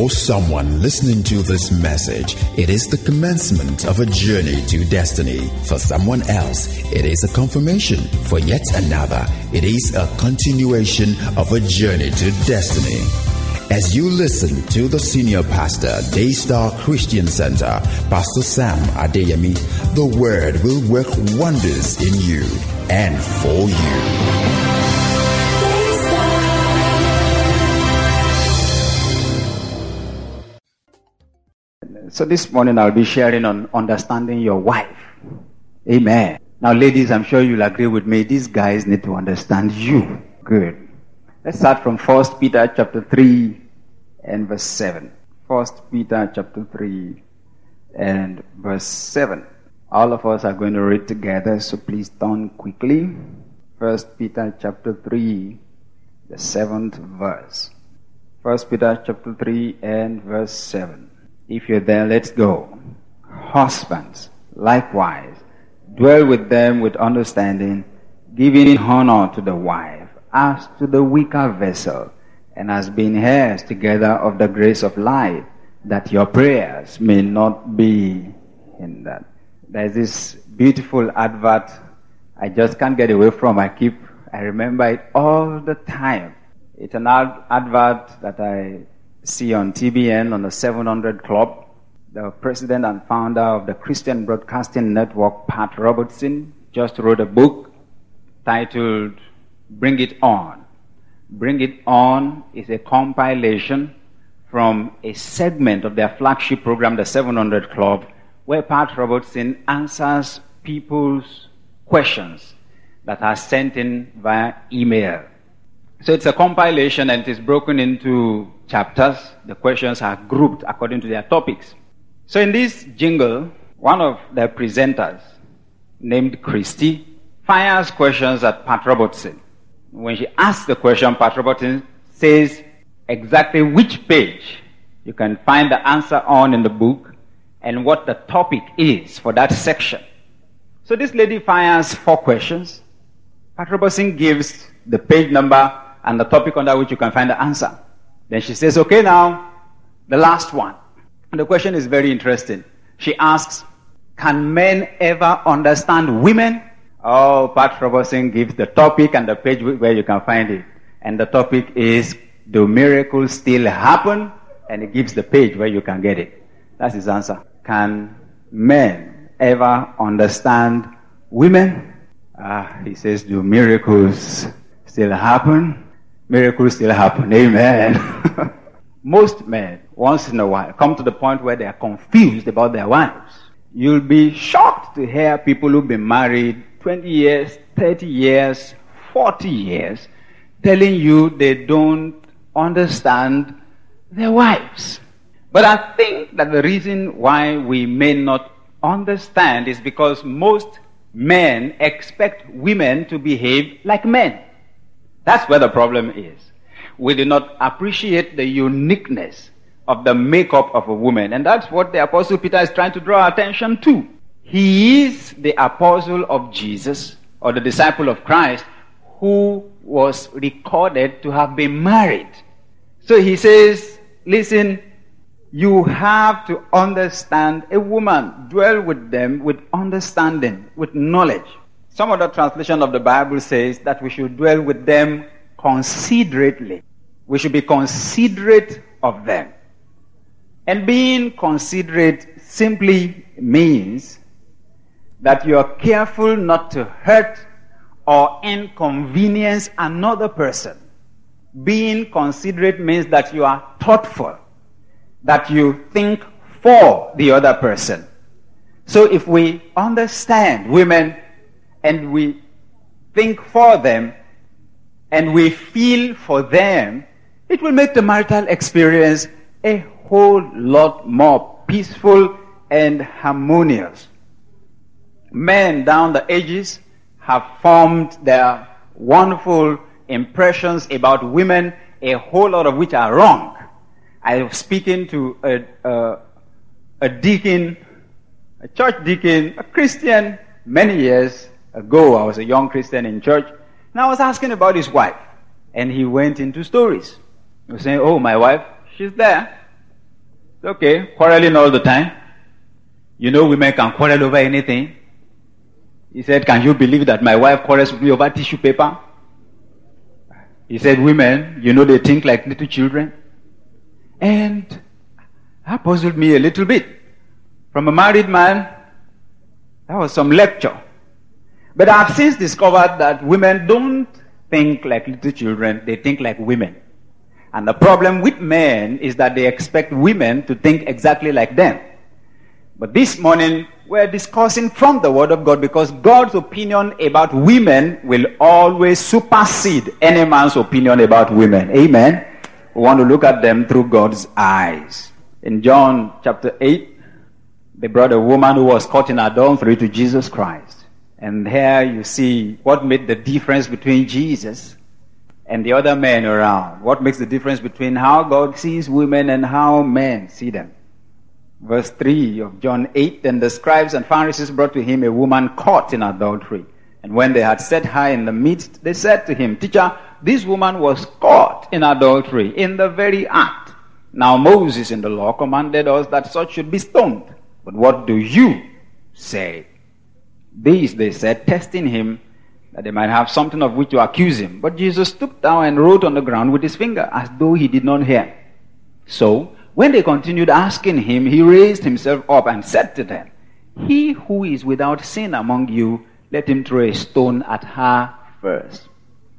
For someone listening to this message, it is the commencement of a journey to destiny. For someone else, it is a confirmation. For yet another, it is a continuation of a journey to destiny. As you listen to the senior pastor, Daystar Christian Center, Pastor Sam Adeyemi, the word will work wonders in you and for you. So this morning I'll be sharing on understanding your wife. Amen. Now ladies, I'm sure you'll agree with me. These guys need to understand you. Good. Let's start from 1 Peter chapter 3 and verse 7. 1 Peter chapter 3 and verse 7. All of us are going to read together, so please turn quickly. 1 Peter chapter 3, the 7th verse. 1 Peter chapter 3 and verse 7. If you're there, let's go. Husbands, likewise, dwell with them with understanding, giving honor to the wife, as to the weaker vessel, and as being heirs together of the grace of life, that your prayers may not be hindered. There's this beautiful advert I just can't get away from. I remember it all the time. It's an advert that I see on TBN on the 700 Club. The president and founder of the Christian Broadcasting Network, Pat Robertson, just wrote a book titled Bring It On. Bring It On is a compilation from a segment of their flagship program, the 700 Club, where Pat Robertson answers people's questions that are sent in via email. So it's a compilation and it is broken into chapters. The questions are grouped according to their topics. So in this jingle, one of the presenters, named Christy, fires questions at Pat Robertson. When she asks the question, Pat Robertson says exactly which page you can find the answer on in the book and what the topic is for that section. So this lady fires 4 questions. Pat Robertson gives the page number and the topic under which you can find the answer. Then she says, okay, now, the last one. And the question is very interesting. She asks, can men ever understand women? Oh, Pat Robertson gives the topic and the page where you can find it. And the topic is, do miracles still happen? And he gives the page where you can get it. That's his answer. Can men ever understand women? He says, do miracles still happen? Miracles still happen. Amen. Most men, once in a while, come to the point where they are confused about their wives. You'll be shocked to hear people who've been married 20 years, 30 years, 40 years, telling you they don't understand their wives. But I think that the reason why we may not understand is because most men expect women to behave like men. That's where the problem is. We do not appreciate the uniqueness of the makeup of a woman. And that's what the Apostle Peter is trying to draw attention to. He is the apostle of Jesus, or the disciple of Christ, who was recorded to have been married. So he says, listen, you have to understand a woman. Dwell with them with understanding, with knowledge. Some other translation of the Bible says that we should dwell with them considerately. We should be considerate of them. And being considerate simply means that you are careful not to hurt or inconvenience another person. Being considerate means that you are thoughtful, that you think for the other person. So if we understand women and we think for them and we feel for them, it will make the marital experience a whole lot more peaceful and harmonious. Men down the ages have formed their wonderful impressions about women, a whole lot of which are wrong. I was speaking to a deacon, a church deacon, a Christian, many years ago. I was a young Christian in church, and I was asking about his wife, and he went into stories. He was saying, oh, my wife, she's there. okay, quarreling all the time. You know women can quarrel over anything. He said, can you believe that my wife quarrels with me over tissue paper? He said, women, you know they think like little children. And that puzzled me a little bit. From a married man, that was some lecture. But I've since discovered that women don't think like little children, they think like women. And the problem with men is that they expect women to think exactly like them. But this morning, we're discussing from the Word of God because God's opinion about women will always supersede any man's opinion about women. Amen? We want to look at them through God's eyes. In John chapter 8, they brought a woman who was caught in adultery to Jesus Christ. And here you see what made the difference between Jesus and the other men around. What makes the difference between how God sees women and how men see them. Verse 3 of John 8, then the scribes and Pharisees brought to him a woman caught in adultery. And when they had set her in the midst, they said to him, Teacher, this woman was caught in adultery in the very act. Now Moses in the law commanded us that such should be stoned. But what do you say? These they said, testing him, that they might have something of which to accuse him. But Jesus stooped down and wrote on the ground with his finger, as though he did not hear. So, when they continued asking him, he raised himself up and said to them, He who is without sin among you, let him throw a stone at her first.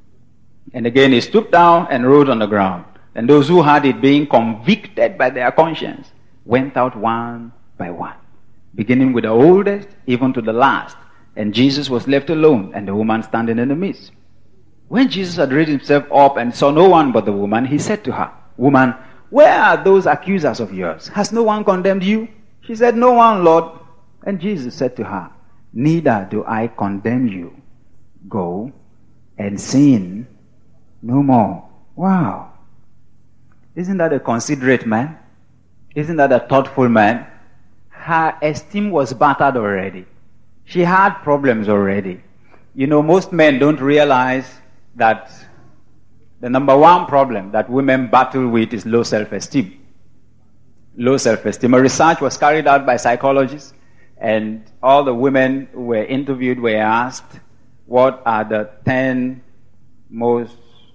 And again he stooped down and wrote on the ground. And those who had it, being convicted by their conscience, went out one by one, beginning with the oldest, even to the last. And Jesus was left alone, and the woman standing in the midst. When Jesus had raised himself up and saw no one but the woman, he said to her, Woman, where are those accusers of yours? Has no one condemned you? She said, No one, Lord. And Jesus said to her, Neither do I condemn you. Go and sin no more. Wow. Isn't that a considerate man? Isn't that a thoughtful man? Her esteem was battered already. She had problems already. You know, most men don't realize that the number one problem that women battle with is low self-esteem. Low self-esteem. A research was carried out by psychologists, and all the women who were interviewed were asked, what are the 10 most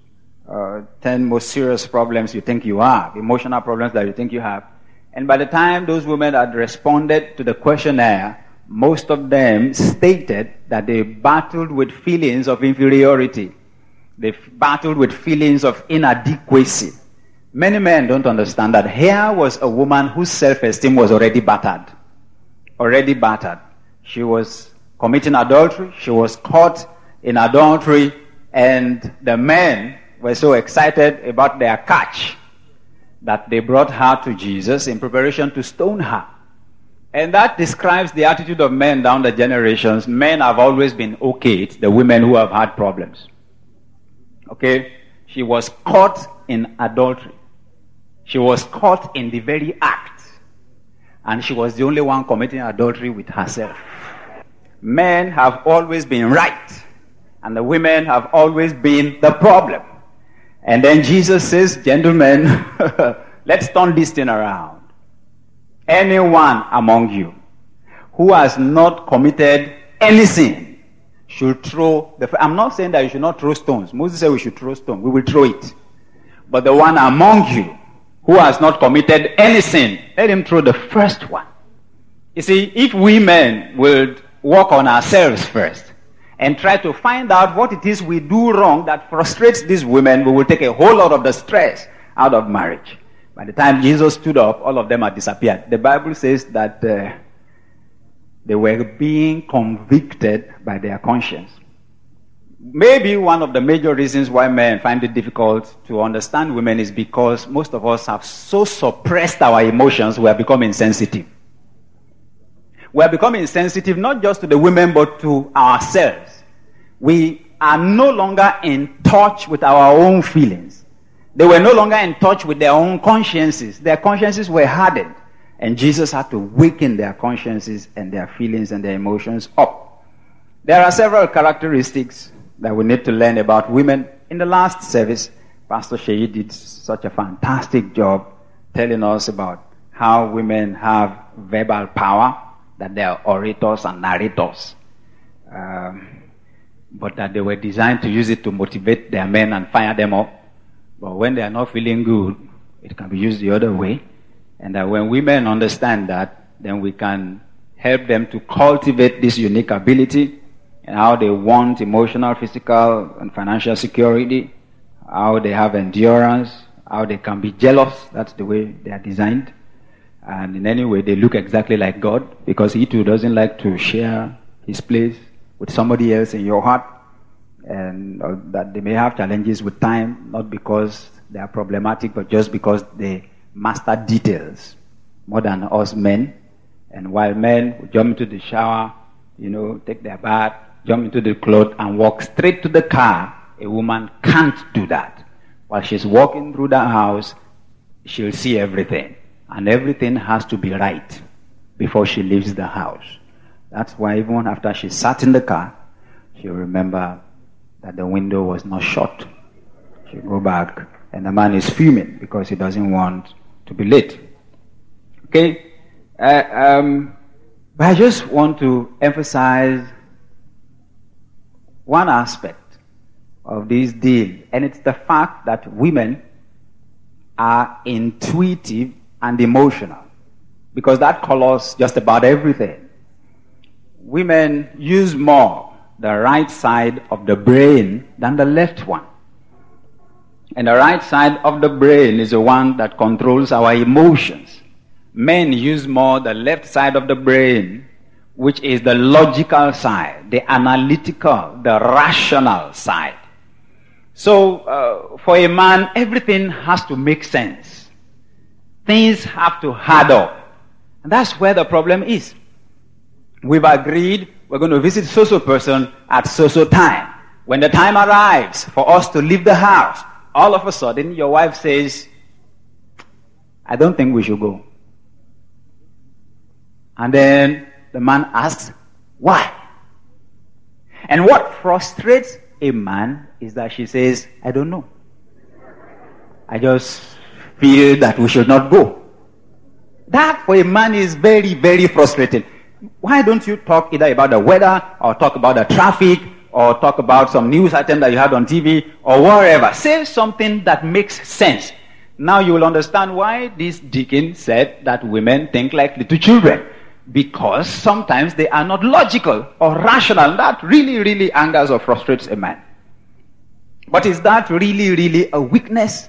serious problems you think you have, emotional problems that you think you have. And by the time those women had responded to the questionnaire, most of them stated that they battled with feelings of inferiority. They battled with feelings of inadequacy. Many men don't understand that here was a woman whose self-esteem was already battered. Already battered. She was committing adultery. She was caught in adultery. And the men were so excited about their catch that they brought her to Jesus in preparation to stone her. And that describes the attitude of men down the generations. Men have always been okay. It's the women who have had problems. Okay? She was caught in adultery. She was caught in the very act. And she was the only one committing adultery with herself. Men have always been right. And the women have always been the problem. And then Jesus says, gentlemen, let's turn this thing around. Anyone among you who has not committed any sin should throw I'm not saying that you should not throw stones. Moses said we should throw stones. We will throw it. But the one among you who has not committed any sin, let him throw the first one. You see, if we men will work on ourselves first and try to find out what it is we do wrong that frustrates these women, we will take a whole lot of the stress out of marriage. By the time Jesus stood up, all of them had disappeared. The Bible says that they were being convicted by their conscience. Maybe one of the major reasons why men find it difficult to understand women is because most of us have so suppressed our emotions, we have become insensitive. We have become insensitive not just to the women but to ourselves. We are no longer in touch with our own feelings. They were no longer in touch with their own consciences. Their consciences were hardened. And Jesus had to waken their consciences and their feelings and their emotions up. There are several characteristics that we need to learn about women. In the last service, Pastor Sheyi did such a fantastic job telling us about how women have verbal power, that they are orators and narrators, but that they were designed to use it to motivate their men and fire them up. But when they are not feeling good, it can be used the other way. And that when women understand that, then we can help them to cultivate this unique ability and how they want emotional, physical, and financial security, how they have endurance, how they can be jealous. That's the way they are designed. And in any way, they look exactly like God, because He too doesn't like to share His place with somebody else in your heart. And that they may have challenges with time, not because they are problematic, but just because they master details more than us men. And while men would jump into the shower, take their bath, jump into the clothes and walk straight to the car, a woman can't do that. While she's walking through the house, she'll see everything. And everything has to be right before she leaves the house. That's why even after she sat in the car, she'll remember that the window was not shut. She'll go back, and the man is fuming because he doesn't want to be late. Okay? But I just want to emphasize one aspect of this deal, and it's the fact that women are intuitive and emotional, because that colors just about everything. Women use more the right side of the brain than the left one. And the right side of the brain is the one that controls our emotions. Men use more the left side of the brain, which is the logical side, the analytical, the rational side. So, for a man, everything has to make sense. Things have to add up. And that's where the problem is. We've agreed we're going to visit so-so person at so-so time. When the time arrives for us to leave the house, all of a sudden your wife says, I don't think we should go. And then the man asks, why? And what frustrates a man is that she says, I don't know. I just feel that we should not go. That for a man is very, very frustrating. Why don't you talk either about the weather, or talk about the traffic, or talk about some news item that you had on TV, or whatever? Say something that makes sense. Now you will understand why this deacon said that women think like little children. Because sometimes they are not logical or rational. And that really, really angers or frustrates a man. But is that really, really a weakness?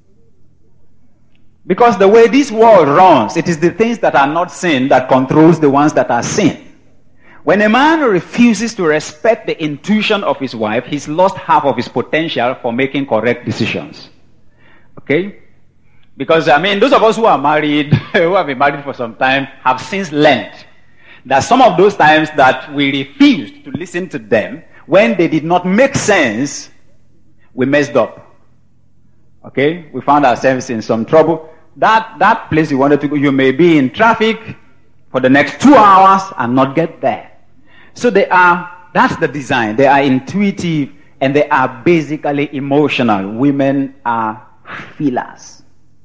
Because the way this world runs, it is the things that are not seen that controls the ones that are seen. When a man refuses to respect the intuition of his wife, he's lost half of his potential for making correct decisions. Okay? Because, those of us who are married, who have been married for some time, have since learned that some of those times that we refused to listen to them, when they did not make sense, we messed up. Okay? We found ourselves in some trouble. That place you wanted to go, you may be in traffic for the next 2 hours and not get there. So that's the design. They are intuitive and they are basically emotional. Women are feelers.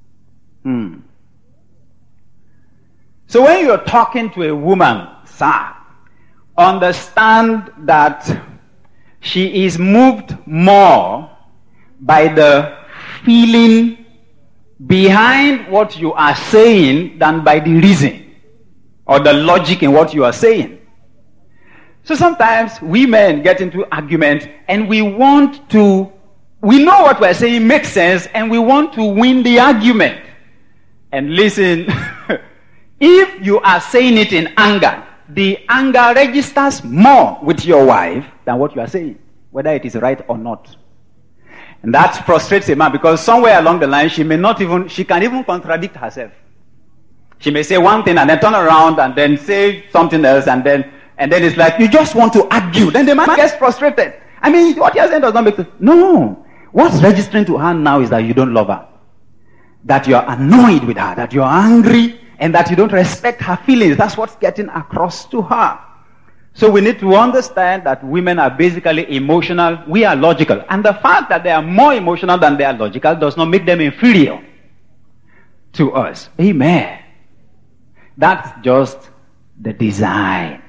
So when you're talking to a woman, sir, understand that she is moved more by the feeling behind what you are saying than by the reason or the logic in what you are saying. So sometimes we men get into arguments and we know what we're saying makes sense and we want to win the argument. And listen, if you are saying it in anger, the anger registers more with your wife than what you are saying, whether it is right or not. And that frustrates a man because somewhere along the line she can even contradict herself. She may say one thing and then turn around and then say something else and then it's like, you just want to argue. Then the man gets frustrated. What you're saying does not make sense. No. What's registering to her now is that you don't love her. That you're annoyed with her. That you're angry and that you don't respect her feelings. That's what's getting across to her. So we need to understand that women are basically emotional. We are logical. And the fact that they are more emotional than they are logical does not make them inferior to us. Amen. That's just the design.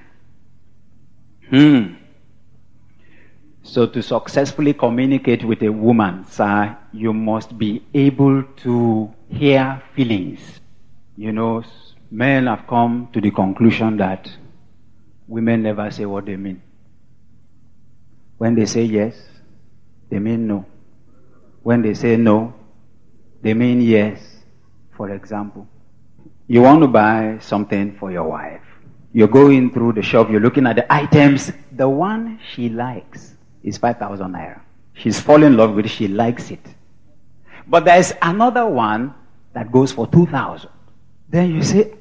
So to successfully communicate with a woman, sir, you must be able to hear feelings. You know, men have come to the conclusion that women never say what they mean. When they say yes, they mean no. When they say no, they mean yes. For example, you want to buy something for your wife. You're going through the shop, you're looking at the items. The one she likes is 5,000 naira. She's fallen in love with it, she likes it. But there's another one that goes for 2,000. Then you say,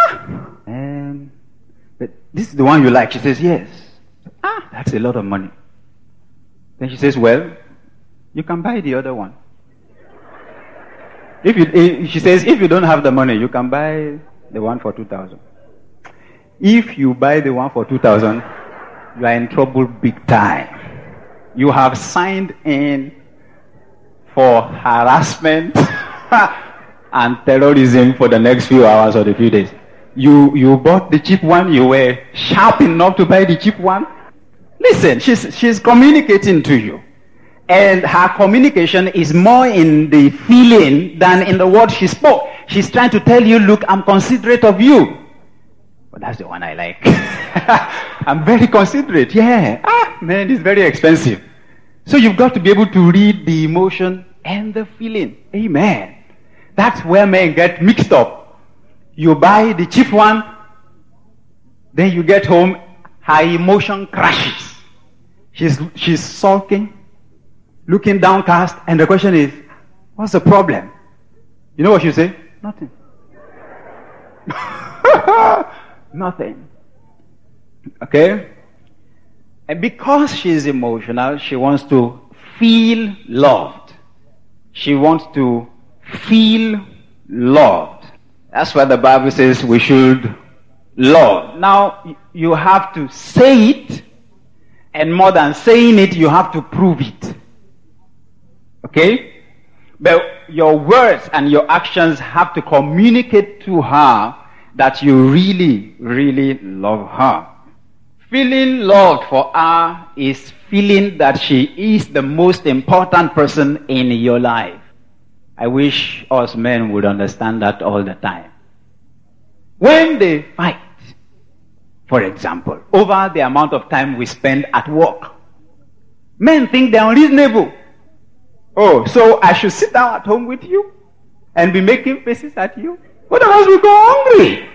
but this is the one you like. She says, yes. That's a lot of money. Then she says, well, you can buy the other one. She says, if you don't have the money, you can buy the one for 2,000. If you buy the one for 2,000, you are in trouble big time. You have signed in for harassment and terrorism for the next few hours or the few days. You bought the cheap one, you were sharp enough to buy the cheap one. Listen, she's communicating to you. And her communication is more in the feeling than in the word she spoke. She's trying to tell you, look, I'm considerate of you. But that's the one I like. I'm very considerate. Yeah. Man, it's very expensive. So you've got to be able to read the emotion and the feeling. Amen. That's where men get mixed up. You buy the cheap one, then you get home, her emotion crashes. She's sulking, looking downcast, and the question is, what's the problem? You know what you say? Nothing. Nothing. Okay? And because she's emotional, she wants to feel loved. She wants to feel loved. That's why the Bible says we should love. Now, you have to say it, and more than saying it, you have to prove it. Okay? But your words and your actions have to communicate to her that you really, really love her. Feeling loved for her is feeling that she is the most important person in your life. I wish us men would understand that all the time. When they fight, for example, over the amount of time we spend at work, men think they're unreasonable. Oh, so I should sit down at home with you and be making faces at you? Otherwise we go hungry.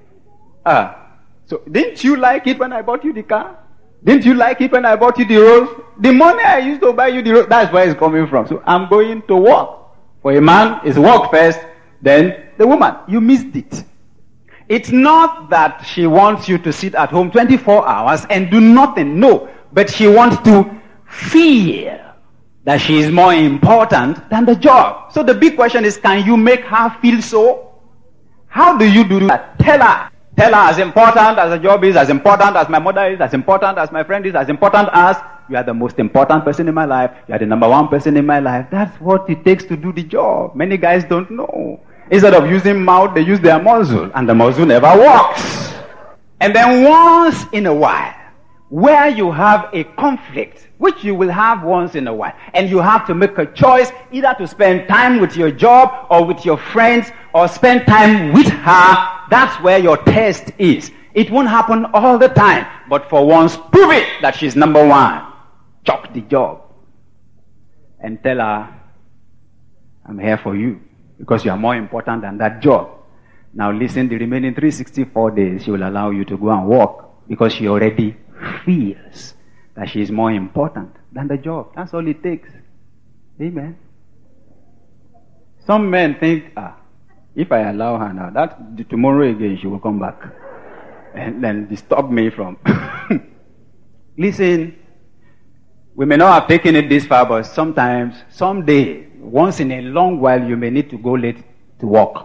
So didn't you like it when I bought you the car? Didn't you like it when I bought you the rose? The money I used to buy you the rose, that's where it's coming from. So I'm going to work. For a man, it's work first, then the woman. You missed it. It's not that she wants you to sit at home 24 hours and do nothing. No. But she wants to feel that she is more important than the job. So the big question is, can you make her feel so? How do you do that? Tell her. Tell her as important as the job is, as important as my mother is, as important as my friend is, as important as you are the most important person in my life. You are the number one person in my life. That's what it takes to do the job. Many guys don't know. Instead of using mouth, they use their muzzle, and the muzzle never works. And then once in a while, where you have a conflict, which you will have once in a while, and you have to make a choice either to spend time with your job or with your friends or spend time with her, that's where your test is. It won't happen all the time, but for once, prove it that she's number one. Chuck the job and tell her, I'm here for you because you are more important than that job. Now listen, the remaining 364 days, she will allow you to go and walk because she already feels that she is more important than the job. That's all it takes. Amen. Some men think, if I allow her now, that tomorrow again she will come back and then disturb me from. Listen, we may not have taken it this far, but sometimes, someday, once in a long while, you may need to go late to work.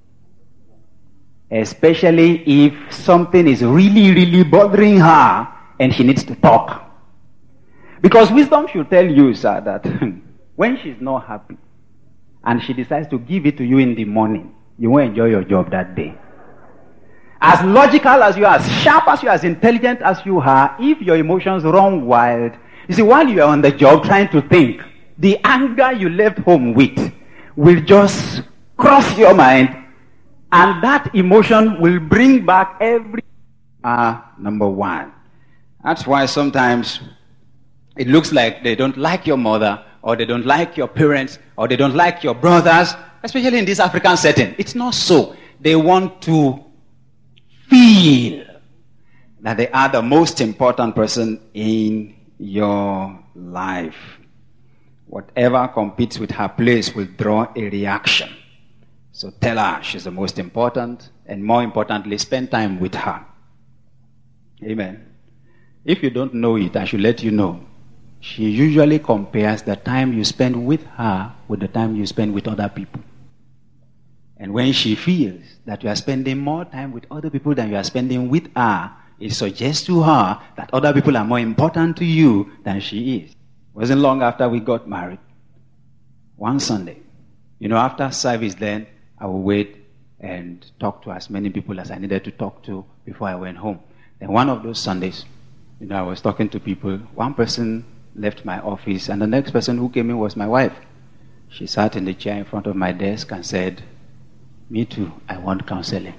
Especially if something is really, really bothering her and she needs to talk. Because wisdom should tell you, sir, that when she's not happy and she decides to give it to you in the morning, you won't enjoy your job that day. As logical as you are, as sharp as you are, as intelligent as you are, if your emotions run wild, you see, while you are on the job trying to think, the anger you left home with will just cross your mind, and that emotion will bring back every number one. That's why sometimes it looks like they don't like your mother, or they don't like your parents, or they don't like your brothers, especially in this African setting. It's not so. They want to feel that they are the most important person in your life. Whatever competes with her place will draw a reaction. So tell her she's the most important, and more importantly, spend time with her. Amen. If you don't know it, I should let you know. She usually compares the time you spend with her with the time you spend with other people. And when she feels that you are spending more time with other people than you are spending with her, it suggests to her that other people are more important to you than she is. It wasn't long after we got married. One Sunday, after service then, I would wait and talk to as many people as I needed to talk to before I went home. Then one of those Sundays, I was talking to people. One person left my office, and the next person who came in was my wife. She sat in the chair in front of my desk and said, "Me too, I want counseling."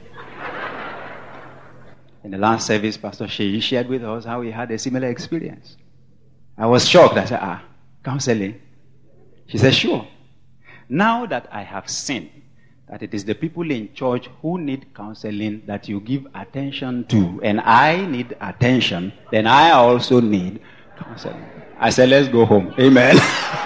In the last service, Pastor Sheyi shared with us how he had a similar experience. I was shocked. I said, counseling? She said, sure. Now that I have seen that it is the people in church who need counseling that you give attention to, and I need attention, then I also need counseling. I said, let's go home. Amen.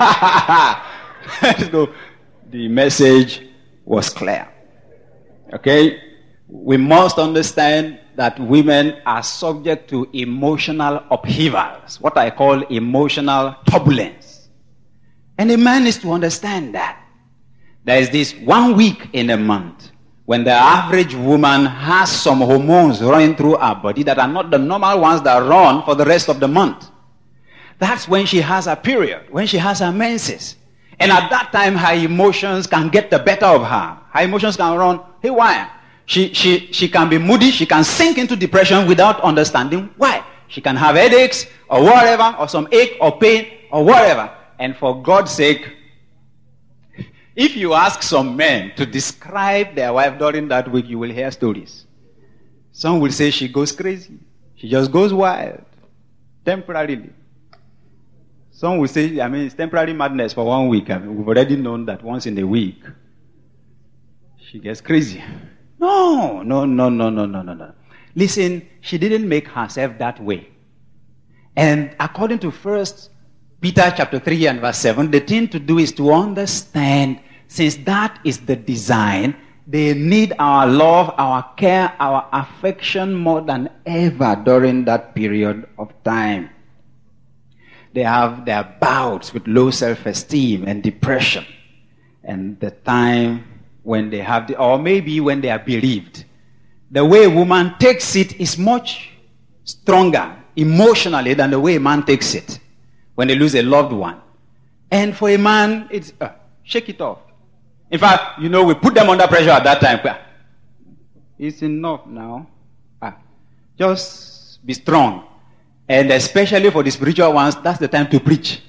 Let's go. The message was clear. Okay? We must understand that women are subject to emotional upheavals, what I call emotional turbulence. And a man is to understand that. There is this 1 week in a month when the average woman has some hormones running through her body that are not the normal ones that run for the rest of the month. That's when she has her period, when she has her menses. And at that time, her emotions can get the better of her. Her emotions can run haywire. She can be moody. She can sink into depression without understanding why. She can have headaches or whatever, or some ache or pain or whatever. And for God's sake, if you ask some men to describe their wife during that week, you will hear stories. Some will say she goes crazy. She just goes wild, temporarily. Some will say, it's temporary madness for 1 week. We've already known that once in a week, she gets crazy. No. Listen, she didn't make herself that way. And according to 1 Peter chapter 3 and verse 7, the thing to do is to understand, since that is the design, they need our love, our care, our affection more than ever during that period of time. They have their bouts with low self-esteem and depression. And the time when they have, or maybe when they are bereaved. The way a woman takes it is much stronger emotionally than the way a man takes it when they lose a loved one. And for a man, it's shake it off. In fact, we put them under pressure at that time. It's enough now. Just be strong. And especially for the spiritual ones, that's the time to preach.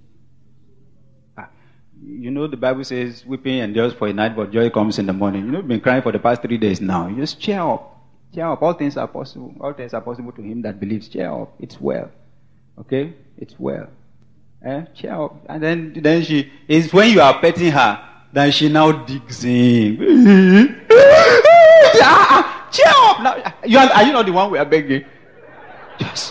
The Bible says, weeping endures for a night, but joy comes in the morning. You've been crying for the past 3 days now. You just cheer up. Cheer up. All things are possible. All things are possible to him that believes. Cheer up. It's well. Okay? It's well. Cheer up. And then it's when you are petting her, then she now digs in. Cheer up. Now, are you not the one we are begging? Yes.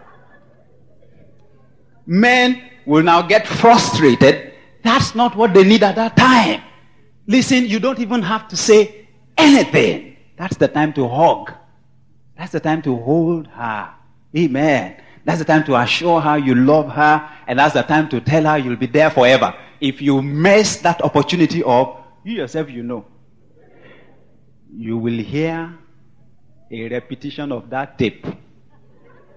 Men will now get frustrated. That's not what they need at that time. Listen, you don't even have to say anything. That's the time to hug. That's the time to hold her. Amen. That's the time to assure her you love her. And that's the time to tell her you'll be there forever. If you mess that opportunity up, you yourself, you will hear a repetition of that tape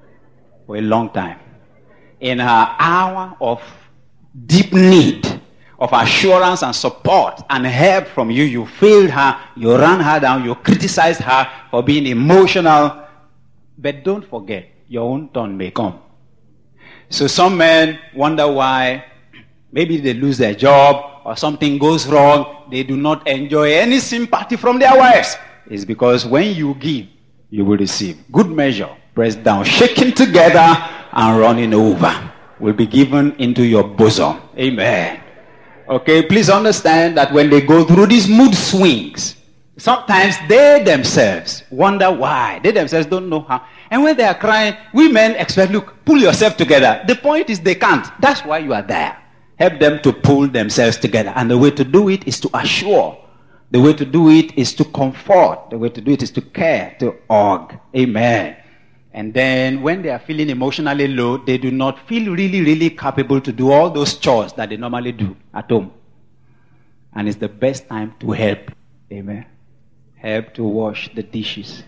for a long time. In her hour of deep need, of assurance and support and help from you. You failed her, you ran her down, you criticized her for being emotional. But don't forget, your own turn may come. So some men wonder why maybe they lose their job or something goes wrong. They do not enjoy any sympathy from their wives. It's because when you give, you will receive. Good measure, pressed down, shaken together, and running over will be given into your bosom. Amen. Okay, please understand that when they go through these mood swings, sometimes they themselves wonder why. They themselves don't know how. And when they are crying, we men expect, look, pull yourself together. The point is they can't. That's why you are there. Help them to pull themselves together. And the way to do it is to assure. The way to do it is to comfort. The way to do it is to care, to hug. Amen. And then when they are feeling emotionally low, they do not feel really, really capable to do all those chores that they normally do at home. And it's the best time to help. Amen. Help to wash the dishes.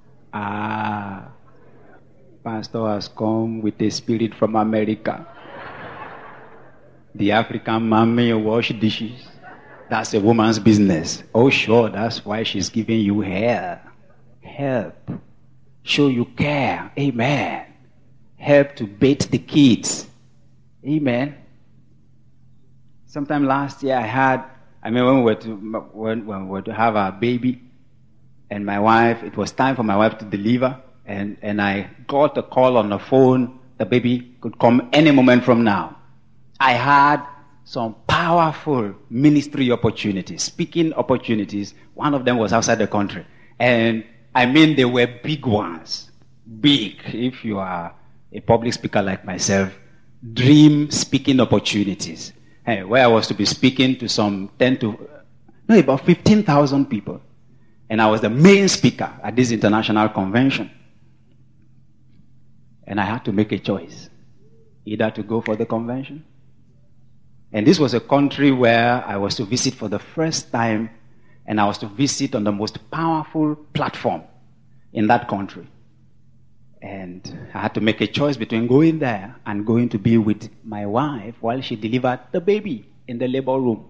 Pastor has come with a spirit from America. The African man may wash dishes. That's a woman's business. Oh, sure, that's why she's giving you help. Show you care. Amen. Help to bathe the kids. Amen. Sometime last year when we were to have our baby, and my wife, it was time for my wife to deliver, and I got a call on the phone, the baby could come any moment from now. I had some powerful ministry opportunities, speaking opportunities. One of them was outside the country. And I mean, they were big ones. Big. If you are a public speaker like myself, dream speaking opportunities. Where I was to be speaking to about 15,000 people. And I was the main speaker at this international convention. And I had to make a choice. Either to go for the convention. And this was a country where I was to visit for the first time. And I was to visit on the most powerful platform in that country. And I had to make a choice between going there and going to be with my wife while she delivered the baby in the labor room.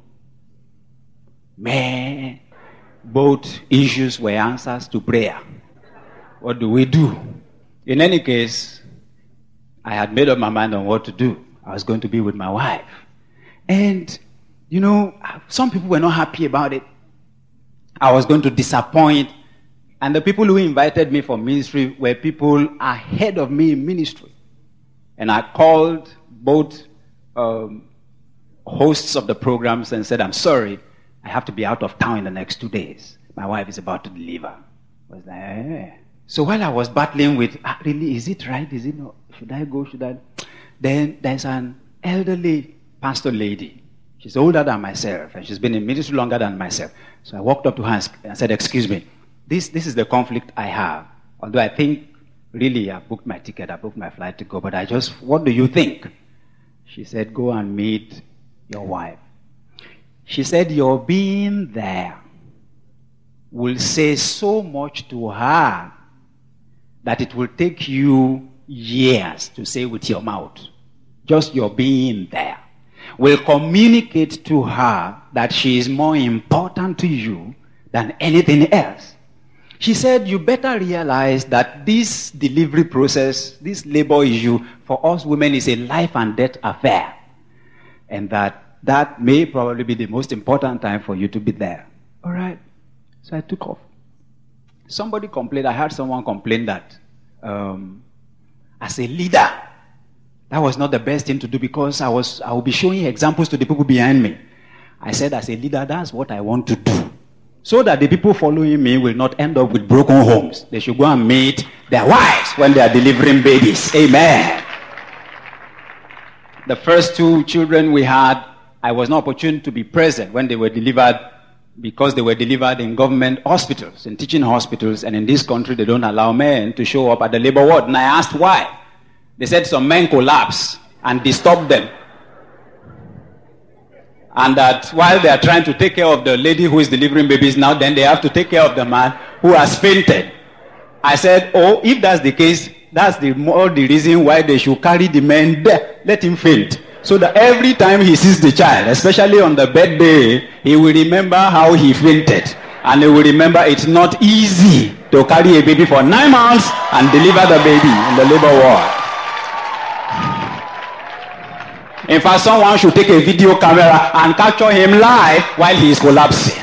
Man, both issues were answers to prayer. What do we do? In any case, I had made up my mind on what to do. I was going to be with my wife. And, some people were not happy about it. I was going to disappoint. And the people who invited me for ministry were people ahead of me in ministry. And I called both hosts of the programs and said, I'm sorry, I have to be out of town in the next 2 days. My wife is about to deliver. I was like, eh. So while I was battling with, really, is it right? Is it not? Should I go? Then there's an elderly pastor lady. She's older than myself, and she's been in ministry longer than myself. So I walked up to her and said, excuse me, this is the conflict I have. Although I think, really, I booked my ticket, I booked my flight to go, but what do you think? She said, go and meet your wife. She said, your being there will say so much to her that it will take you years to say with your mouth. Just your being there will communicate to her that she is more important to you than anything else. She said, you better realize that this delivery process, this labor issue, for us women is a life and death affair. And that may probably be the most important time for you to be there. All right. So I took off. Somebody complained, I heard someone complain that as a leader, that was not the best thing to do because I will be showing examples to the people behind me. I said, as a leader, that's what I want to do. So that the people following me will not end up with broken homes. They should go and meet their wives when they are delivering babies. Amen. The first 2 children we had, I was not opportune to be present when they were delivered because they were delivered in government hospitals, in teaching hospitals, and in this country they don't allow men to show up at the labor ward. And I asked why. They said some men collapsed and disturbed them. And that while they are trying to take care of the lady who is delivering babies now, then they have to take care of the man who has fainted. I said, if that's the case, that's the reason why they should carry the man there. Let him faint. So that every time he sees the child, especially on the birthday, he will remember how he fainted. And he will remember it's not easy to carry a baby for 9 months and deliver the baby in the labor ward. In fact, someone should take a video camera and capture him live while he is collapsing.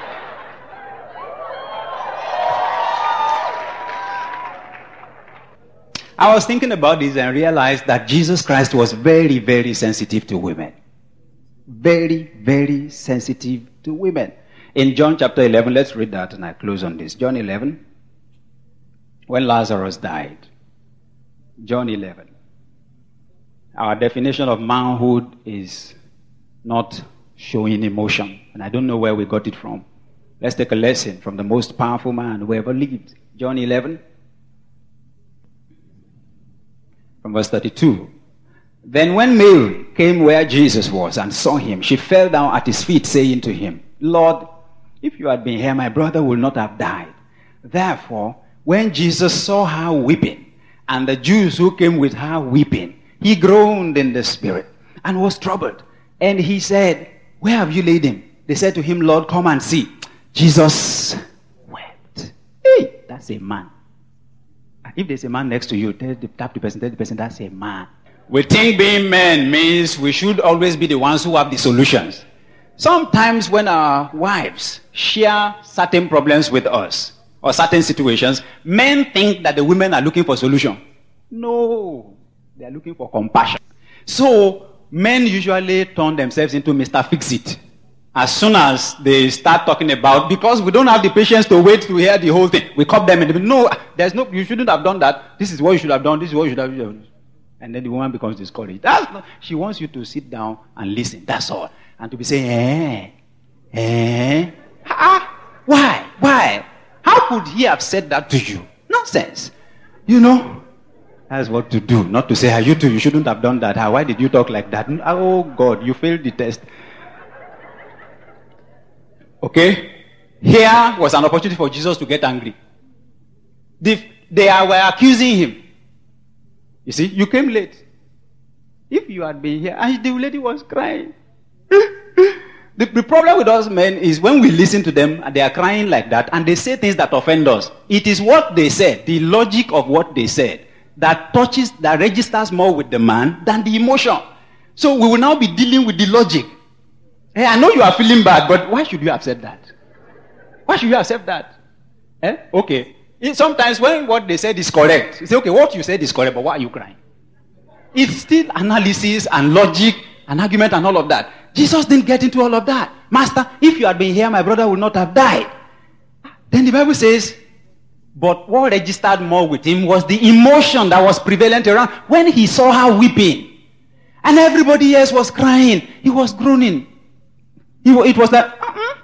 I was thinking about this and realized that Jesus Christ was very, very sensitive to women. Very, very sensitive to women. In John chapter 11, let's read that and I close on this. John 11, when Lazarus died. John 11. Our definition of manhood is not showing emotion. And I don't know where we got it from. Let's take a lesson from the most powerful man who ever lived. John 11, from verse 32. Then when Mary came where Jesus was and saw him, she fell down at his feet, saying to him, Lord, if you had been here, my brother would not have died. Therefore, when Jesus saw her weeping, and the Jews who came with her weeping, he groaned in the spirit and was troubled. And he said, where have you laid him? They said to him, Lord, come and see. Jesus wept. Hey, that's a man. If there's a man next to you, tap the person, that's a man. We think being men means we should always be the ones who have the solutions. Sometimes when our wives share certain problems with us, or certain situations, men think that the women are looking for solution. No, they are looking for compassion. So, men usually turn themselves into Mr. Fix-It. As soon as they start talking about, because we don't have the patience to wait to hear the whole thing, we cut them in. No, you shouldn't have done that. This is what you should have done. This is what you should have done. And then the woman becomes discouraged. She wants you to sit down and listen. That's all. And to be saying, Why? How could he have said that to you? Nonsense. You know, that's what to do. Not to say, you too, you shouldn't have done that. Why did you talk like that? Oh God, you failed the test. Okay? Here was an opportunity for Jesus to get angry. They were accusing him. You see, you came late. If you had been here, and the lady was crying. The problem with us men is when we listen to them and they are crying like that and they say things that offend us. It is what they said, the logic of what they said, that registers more with the man than the emotion. So we will now be dealing with the logic. Hey, I know you are feeling bad, but why should you have said that? Why should you have said that? Okay. Sometimes when what they said is correct, you say, okay, what you said is correct, but why are you crying? It's still analysis and logic and argument and all of that. Jesus didn't get into all of that. Master, if you had been here, my brother would not have died. Then the Bible says, but what registered more with him was the emotion that was prevalent around when he saw her weeping. And everybody else was crying. He was groaning. It was like,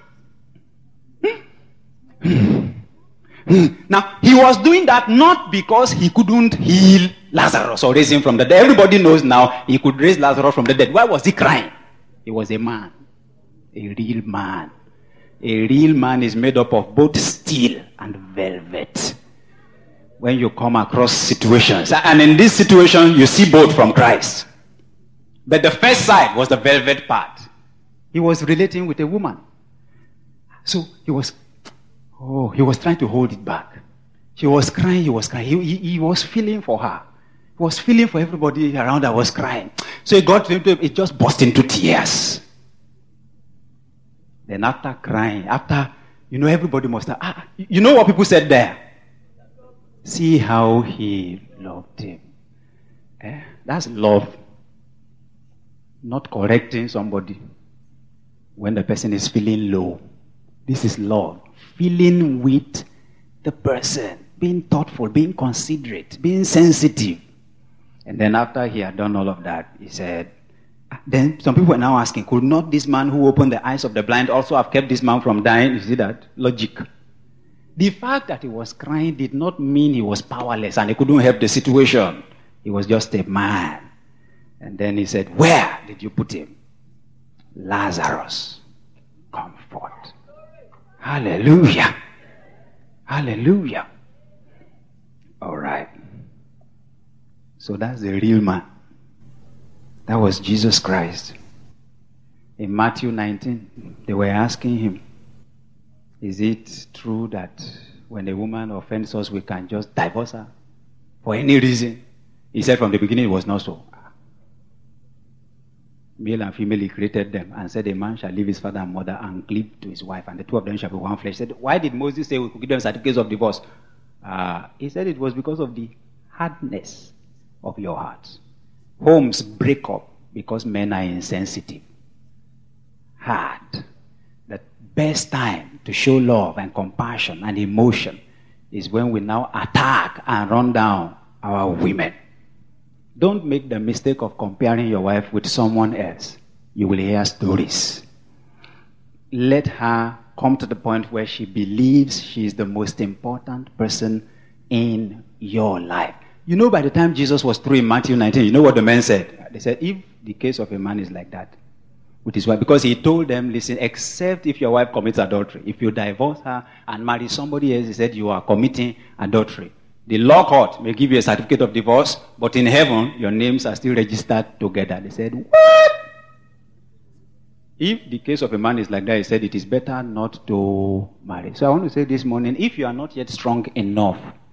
Now, he was doing that not because he couldn't heal Lazarus or raise him from the dead. Everybody knows now he could raise Lazarus from the dead. Why was he crying? He was a man. A real man. A real man is made up of both steel and velvet. When you come across situations, and in this situation, you see both from Christ. But the first side was the velvet part. He was relating with a woman. So he was trying to hold it back. She was crying, he was crying. He was feeling for her. He was feeling for everybody around that was crying. So he got to him, it just burst into tears. Then after crying, everybody must have, you know what people said there? See how he loved him. That's love. Not correcting somebody when the person is feeling low. This is love. Feeling with the person. Being thoughtful, being considerate, being sensitive. And then after he had done all of that, he said, then some people were now asking, could not this man who opened the eyes of the blind also have kept this man from dying? You see that? Logic. The fact that he was crying did not mean he was powerless and he couldn't help the situation. He was just a man. And then he said, where did you put him? Lazarus, come forth. Hallelujah. Hallelujah. All right. So that's the real man. That was Jesus Christ. In Matthew 19, they were asking him, is it true that when a woman offends us, we can just divorce her for any reason? He said from the beginning it was not so. Male and female, he created them and said, a man shall leave his father and mother and cleave to his wife, and the two of them shall be one flesh. He said, why did Moses say we could give them certificates of divorce? He said it was because of the hardness of your hearts. Homes break up because men are insensitive. Hard. The best time to show love and compassion and emotion is when we now attack and run down our women. Don't make the mistake of comparing your wife with someone else. You will hear stories. Let her come to the point where she believes she is the most important person in your life. You know, by the time Jesus was through in Matthew 19, you know what the men said? They said, if the case of a man is like that with his wife, because he told them, listen, except if your wife commits adultery, if you divorce her and marry somebody else, he said you are committing adultery. The law court may give you a certificate of divorce, but in heaven, your names are still registered together. They said, what? If the case of a man is like that, he said it is better not to marry. So I want to say this morning, if you are not yet strong enough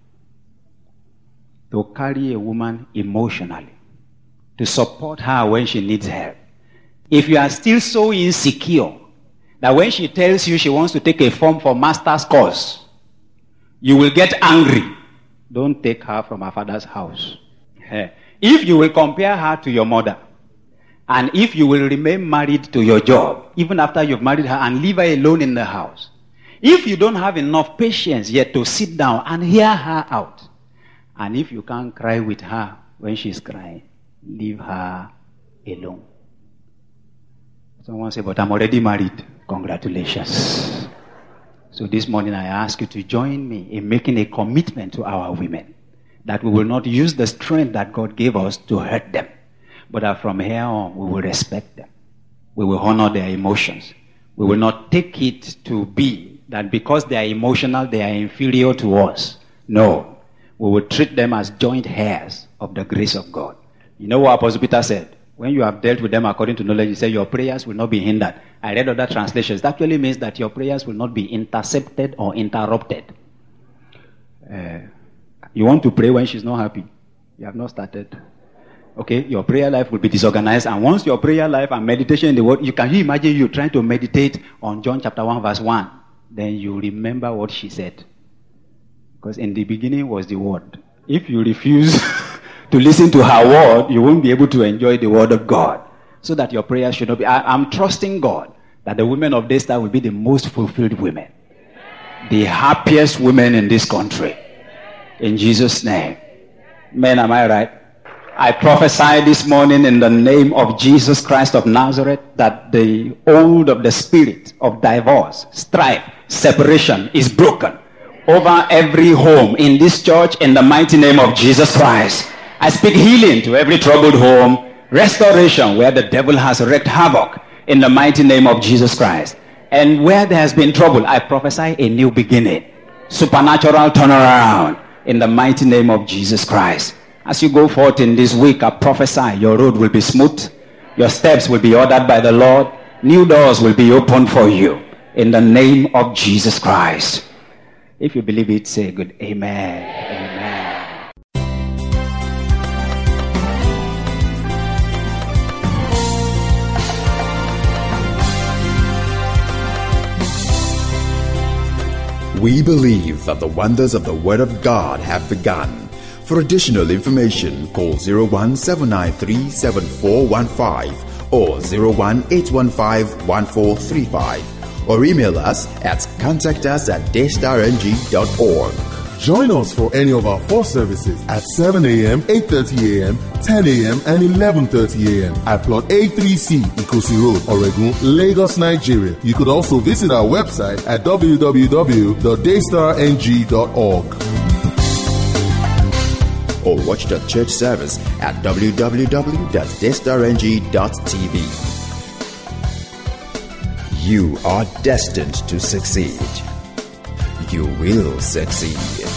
to carry a woman emotionally, to support her when she needs help, if you are still so insecure that when she tells you she wants to take a form for master's course, you will get angry, don't take her from her father's house. If you will compare her to your mother, and if you will remain married to your job, even after you've married her, and leave her alone in the house, if you don't have enough patience yet to sit down and hear her out, and if you can't cry with her when she's crying, leave her alone. Someone say, but I'm already married. Congratulations. So this morning I ask you to join me in making a commitment to our women that we will not use the strength that God gave us to hurt them, but that from here on we will respect them. We will honor their emotions. We will not take it to be that because they are emotional, they are inferior to us. No. We will treat them as joint heirs of the grace of God. You know what Apostle Peter said? When you have dealt with them according to knowledge, he said your prayers will not be hindered. I read other translations. That actually means that your prayers will not be intercepted or interrupted. You want to pray when she's not happy. You have not started. Okay, your prayer life will be disorganized. And once your prayer life and meditation in the word, can you imagine you trying to meditate on John chapter 1 verse 1? Then you remember what she said. Because in the beginning was the word. If you refuse to listen to her word, you won't be able to enjoy the word of God. So that your prayer should not be... I'm trusting God that the women of this time will be the most fulfilled women. The happiest women in this country. In Jesus' name. Men, am I right? I prophesy this morning in the name of Jesus Christ of Nazareth that the hold of the spirit of divorce, strife, separation is broken over every home in this church in the mighty name of Jesus Christ. I speak healing to every troubled home, restoration where the devil has wreaked havoc in the mighty name of Jesus Christ. And where there has been trouble, I prophesy a new beginning, supernatural turnaround in the mighty name of Jesus Christ. As you go forth in this week, I prophesy your road will be smooth, your steps will be ordered by the Lord, new doors will be opened for you in the name of Jesus Christ. If you believe it, say good amen. Amen. We believe that the wonders of the Word of God have begun. For additional information, call 017937415 or 018151435 or email us at contactus@daystarng.org. Join us for any of our 4 services at 7 a.m., 8:30 a.m., 10 a.m. and 11:30 a.m. at Plot A3C, Ikosi Road, Oregun, Lagos, Nigeria. You could also visit our website at www.daystarng.org. Or watch the church service at www.daystarng.tv. You are destined to succeed. You will succeed.